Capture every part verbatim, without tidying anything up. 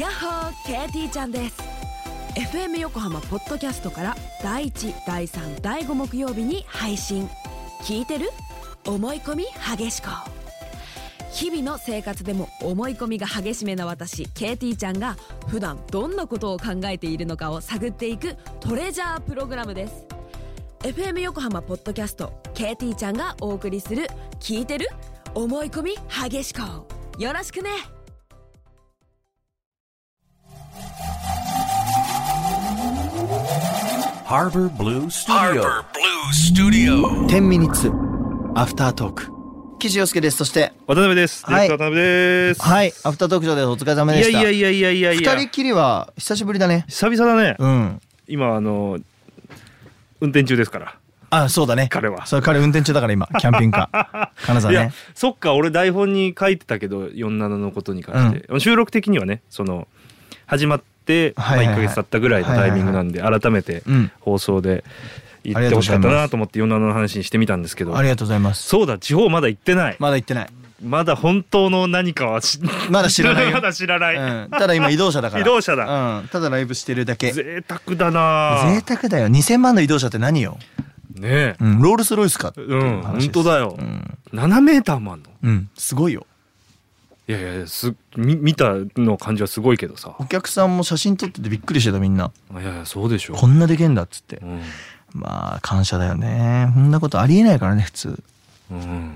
やっほー ケーティー ちゃんです。 エフエム 横浜ポッドキャストからだいいち、だいさん、だいご木曜日に配信。聞いてる？思い込み激しこ。日々の生活でも思い込みが激しめな私 ケーティー ちゃんが普段どんなことを考えているのかを探っていくトレジャープログラムです。 エフエム 横浜ポッドキャスト ケーティー ちゃんがお送りする聞いてる？思い込み激しこ。よろしくね。 Harbor Blue Studio。 Harbor Blue Studio。 じゅうミニッツアフタートーク。岸洋介です。そして渡辺です。 はい、 渡辺です。 はい、アフタートークショーです。お疲れ様でした。 いやいやいやいやいやいや。 二人きりは久しぶりだね。 久々だね。 うん。 今あの運転中ですから。 あ、そうだね。 彼は。 それ彼運転中だから今キャンピングカー。金沢ね。 いや、そっか。俺台本に書いてたけどよんじゅうななのことに関して、うん、収録的にはね、その始まって、はいはいはい、まあ、いっかげつ経ったぐらいのタイミングなんで、はいはいはい、改めて放送で言ってほしかったなと思ってよんじゅうななの話にしてみたんですけど。 ありがとうございます。 そうだ、地方まだ行ってない。 まだ行ってない。 まだ本当の何かはまだ知らないよ。 まだ知らない、 うん、ただ今移動車だから。 移動車だ、 うん、ただライブしてるだけ。 贅沢だな。 贅沢だよ。にせんまんの移動車って何よねえ、 うん、ロールスロイスか。 うん本当だよ、 うん、 ななメーターもあんの。 うんすごいよ。 いやいやすみ見たの感じはすごいけどさ、 お客さんも写真撮っててびっくりしてたみんな。 いやいやそうでしょ、 こんなでけんだっつって、 うん、 まあ感謝だよね。こんなことありえないからね普通、 うん、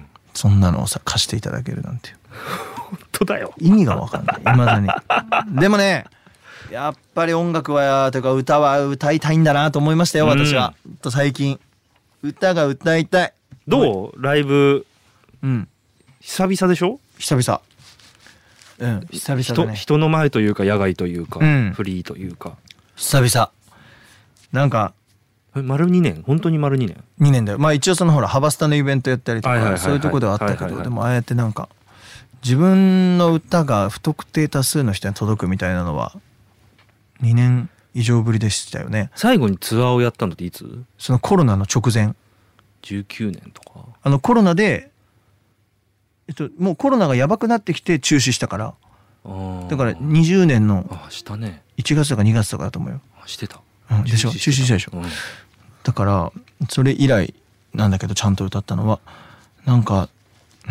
そんなのをさ貸していただけるなんて本当だよ。 意味が分かんない未だに。でもねやっぱり音楽はというか歌は歌いたいんだなと思いましたよ私は、うん、と最近歌が歌いたい。 どうライブ、 うん、 久々でしょ。 久々、うん、久々だね。 人, 人の前というか野外というか、うん、フリーというか久々なんか丸にねん、本当に丸にねんにねんだよ。まあ一応そのほらハバスタのイベントやったりとかそういうとこではあったけど、はいはいはい、でもああやってなんか自分の歌が不特定多数の人に届くみたいなのはにねん以上ぶりでしたよね。 最後にツアーをやったのっていつ？ そのコロナの直前じゅうきゅうねんとか。 あのコロナで、えっと、もうコロナがやばくなってきて中止したから、あだからにじゅうねんのいちがつとかにがつとかだと思うよ。 あしてた、 うん、でしょ、中止したでしょ、うん、だからそれ以来なんだけどちゃんと歌ったのはなんか、うん、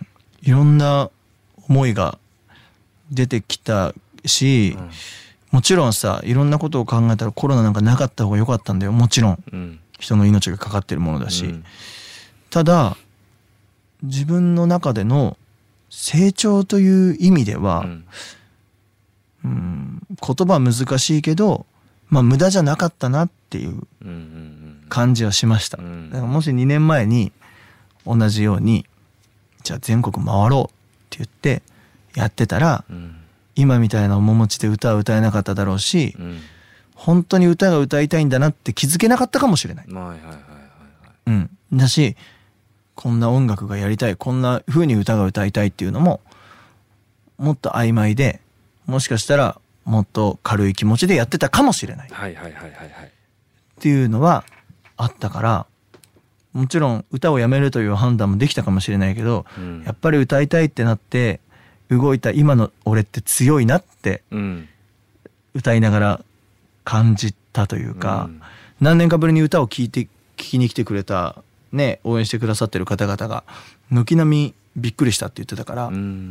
いろんな思いが出てきたし、うん、もちろんさいろんなことを考えたらコロナなんかなかった方が良かったんだよもちろん、うん、人の命がかかってるものだし、うん、ただ自分の中での成長という意味では、うんうん、言葉は難しいけどまあ無駄じゃなかったなっていう感じはしました、うんうんうん、だからもしにねんまえに同じようにじゃあ全国回ろうって言ってやってたら、うん、今みたいな面持ちで歌は歌えなかっただろうし、うん、本当に歌が歌いたいんだなって気づけなかったかもしれない。はいはいはいはい、うん、だしこんな音楽がやりたいこんな風に歌が歌いたいっていうのももっと曖昧でもしかしたらもっと軽い気持ちでやってたかもしれないっていうのはあったから、もちろん歌をやめるという判断もできたかもしれないけど、うん、やっぱり歌いたいってなって動いた今の俺って強いなって歌いながら感じたというか、うん、何年かぶりに歌を聴いて聞きに来てくれたね、応援してくださってる方々が軒並みびっくりしたって言ってたから、うん、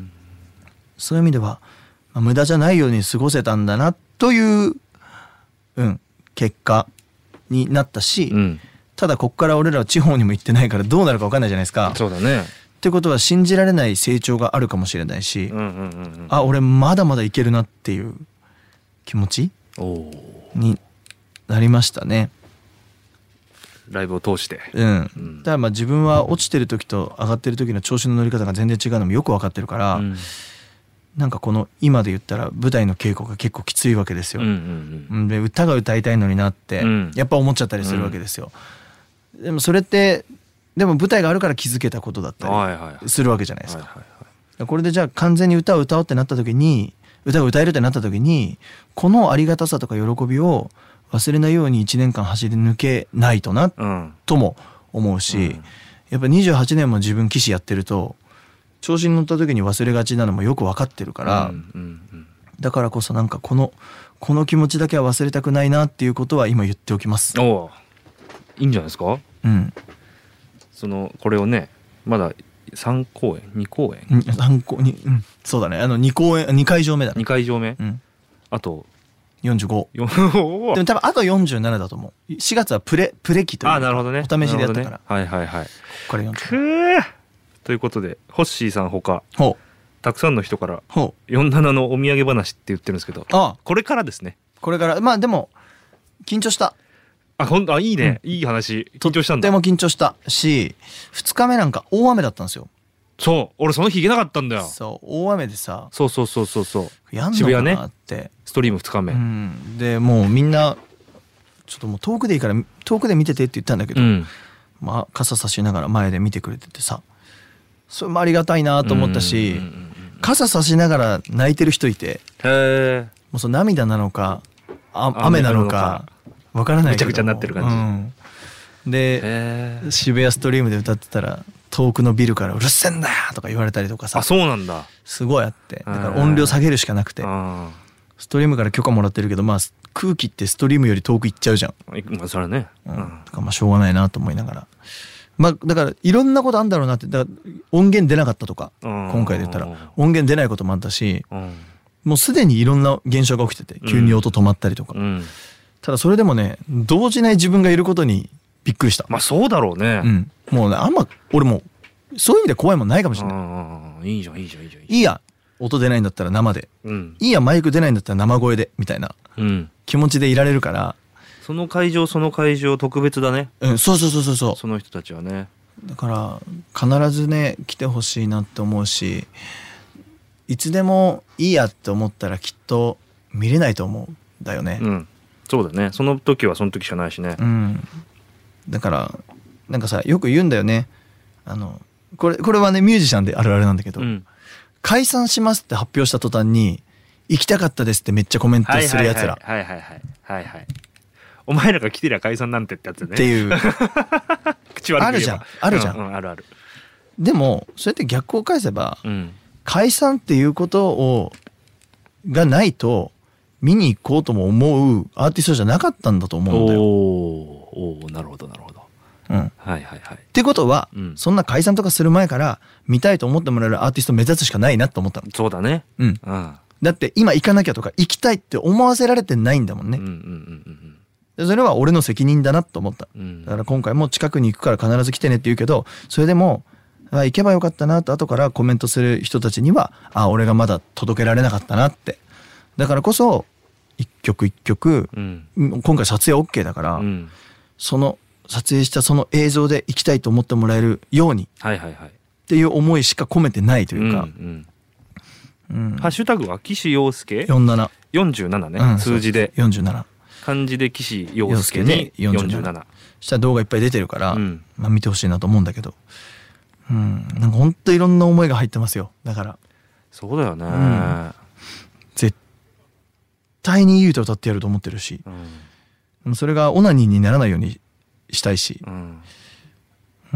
そういう意味では、まあ、無駄じゃないように過ごせたんだなという、うん、結果になったし、うん、ただこっから俺らは地方にも行ってないからどうなるか分かんないじゃないですか。 そうだね。 ってことは信じられない成長があるかもしれないし、うんうんうんうん、あ俺まだまだいけるなっていう気持ちになりましたね。 ライブを通して、 うん、うん、だからまあ自分は落ちてる時と上がってる時の調子の乗り方が全然違うのもよく分かってるから、うん、なんかこの今で言ったら舞台の稽古が結構きついわけですよ、うんうんうん、で歌が歌いたいのになって、うん、やっぱ思っちゃったりするわけですよ、うん、でもそれってでも舞台があるから気づけたことだったりするわけじゃないですか、はいはいはい、これでじゃあ完全に歌を歌おうってなった時に歌を歌えるってなった時にこのありがたさとか喜びを忘れないようにいちねんかん走り抜けないとな、うん、とも思うし、うん、やっぱにじゅうはちねんも自分騎士やってると調子に乗った時に忘れがちなのもよく分かってるから、うんうんうん、 だからこそなんかこのこの気持ちだけは忘れたくないなっていうことは今言っておきます。 おいいんじゃないですか。 うん。 そのこれをねまださん公演に公演さん公に、うん、そうだねあのに公演に会場目だね。 に会場目、 うん、あとよんじゅうごでも多分あとよんじゅうななだと思う。しがつはプレプレ期というか、 あなるほどね、 お試しでやったから、ね、 はいはいはい。 これよんじゅうくということでホッシーさんほかほうたくさんの人からほうよんじゅうななのお土産話って言ってるんですけど、 ああこれからですね。 これからまあでも緊張した。 あほんあいいね、うん、いい話。緊張したんだ。 とっても緊張したしふつかめなんか大雨だったんですよ。 そう俺その日行けなかったんだよ。 そう大雨でさそうそうそうそうそうやんのかなって、ね、 ストリームふつかめ、 うん、でもうみんなちょっともう遠くでいいから遠くで見ててって言ったんだけど、うん、まあ傘差しながら前で見てくれててさそれもありがたいなと思ったし、傘差しながら泣いてる人いて、 へもうその涙なのかあ雨なのかわからないけどめちゃくちゃになってる感じ、うん、で渋谷ストリームで歌ってたら遠くのビルからうるせえんだよとか言われたりとかさ。 あそうなんだ。すごいあってだから音量下げるしかなくてストリームから許可もらってるけどまあ空気ってストリームより遠く行っちゃうじゃん。 まあそれはね、 うん、だからまあしょうがないなと思いながらまあだからいろんなことあんだろうなって。だから音源出なかったとか今回で言ったら音源出ないこともあったしもうすでにいろんな現象が起きてて急に音止まったりとか、うん、ただそれでもね動じない自分がいることにびっくりした。 まあそうだろうね、 うん、もうねあんま俺もそういう意味で怖いもんないかもしれない。 いいじゃんいいじゃんいいじゃん。 いいや音出ないんだったら生で、うん、いいやマイク出ないんだったら生声でみたいな気持ちでいられるから、 うん、その会場その会場特別だね。 うんそうそうそうそうそう。 その人たちはねだから必ずね来てほしいなって思うしいつでもいいやって思ったらきっと見れないと思うんだよね。 うんそうだねその時はその時しかないしね。 うんだからなんかさよく言うんだよね。あのこれこれはねミュージシャンであるあるなんだけど、うん、解散しますって発表した途端に行きたかったですってめっちゃコメントするやつら。 はいはいはいはいはい。お前らが来てりゃ解散なんてってやつね。 っていう口悪く言えばあるじゃんあるじゃん、 うんうん、あるある。 でもそうやって逆を返せば、うん、解散っていうことをがないと見に行こうとも思うアーティストじゃなかったんだと思うんだよ。 おおなるほどなるほど。 うん、はいはいはい。 ってことは、うん、そんな解散とかする前から見たいと思ってもらえるアーティスト目指すしかないなと思ったの。 そうだね、 うん、うん、だって今行かなきゃとか行きたいって思わせられてないんだもんね、うんうんうんうん、それは俺の責任だなと思った、うん、だから今回も近くに行くから必ず来てねって言うけどそれでもあ行けばよかったなと後からコメントする人たちにはあ俺がまだ届けられなかったなって。だからこそ一曲一曲、うん、今回撮影 OK だから、うん、その撮影したその映像で行きたいと思ってもらえるようにっていう思いしか込めてないというか、うんうんうん、ハッシュタグは岸洋介よんじゅうななよんじゅうななね、うん、数字でよんじゅうなな漢字で岸洋介によんじゅうななしたら動画いっぱい出てるから、うんまあ、見てほしいなと思うんだけど、うん、なんかほんといろんな思いが入ってますよ。だからそうだよね、うん、 絶対にいい歌歌ってやると思ってるし、うん、それがオナニーにならないようにしたいし、うんうん、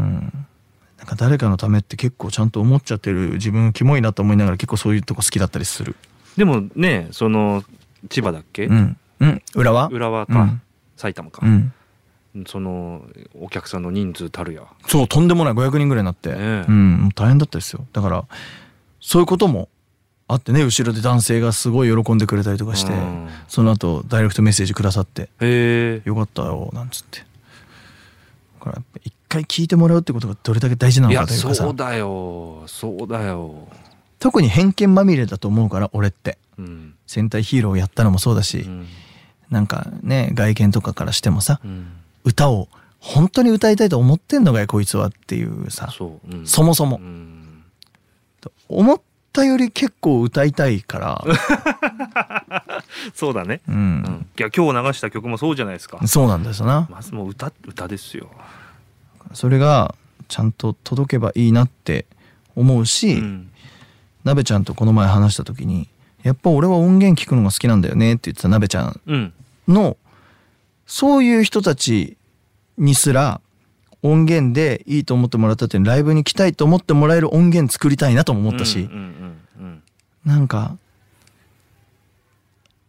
なんか誰かのためって結構ちゃんと思っちゃってる自分キモいなと思いながら結構そういうとこ好きだったりする。 でもねその千葉だっけ、 うんうん、浦和浦和か、うん、埼玉か、うん、そのお客さんの人数たるやそうとんでもないごひゃくにんぐらいになって、ねうん、大変だったですよ。だからそういうこともあってね後ろで男性がすごい喜んでくれたりとかして、うん、その後ダイレクトメッセージくださってへよかったよなんつってだから一回聞いてもらうってことがどれだけ大事なのかというかさ。 そうだよそうだよ。 特に偏見まみれだと思うから俺って、うん、戦隊ヒーローをやったのもそうだし、うん、なんかね外見とかからしてもさ、うん、歌を本当に歌いたいと思ってんのかよこいつはっていうさ そ, う、うん、そもそも、うん、思ったより結構歌いたいからそうだね、うんうん、いや今日流した曲もそうじゃないですか。 そうなんですよな。 まずもう 歌, 歌ですよ。 それがちゃんと届けばいいなって思うし、うん、なべちゃんとこの前話した時にやっぱ俺は音源聞くのが好きなんだよねって言ってたなべちゃんの、うん、そういう人たちにすら音源でいいと思ってもらったってライブに来たいと思ってもらえる音源作りたいなとも思ったし、うんうんうんうん、なんか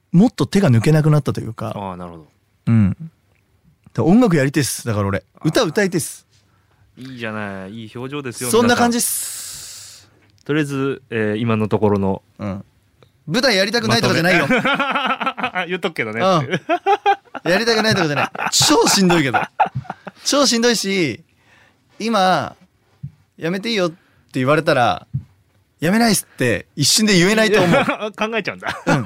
もっと手が抜けなくなったというか。 ああなるほど。 うん。音楽やりてえっす。だから俺歌歌いてえっす。 いいじゃない、いい表情ですよ。 そんな感じっす。 とりあえず、えー、今のところの、 うん、舞台やりたくないとかじゃないよ。 言っとくけどね、 うん、やりたくないとかじゃない。超しんどいけど超しんどいし、今やめていいよって言われたらやめないっすって一瞬で言えないと思う。 考えちゃうんだ、うん、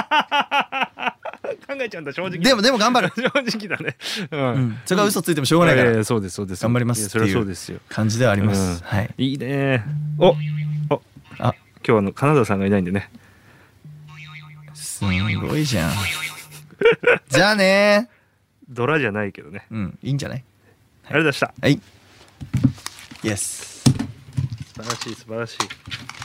考えちゃうんだ正直。 でもでも頑張る。 正直だね、うんうん、 それが嘘ついてもしょうがないから、 えー、そうですそうです、 頑張りますっていう感じではあります、うん、はい。 いいね。おおあ今日の金沢さんがいないんでね。 すごいじゃん。じゃあね。 ドラじゃないけどね。 うん、いいんじゃない。 ありがとうございました。 はい。イエス。 素晴らしい素晴らしい。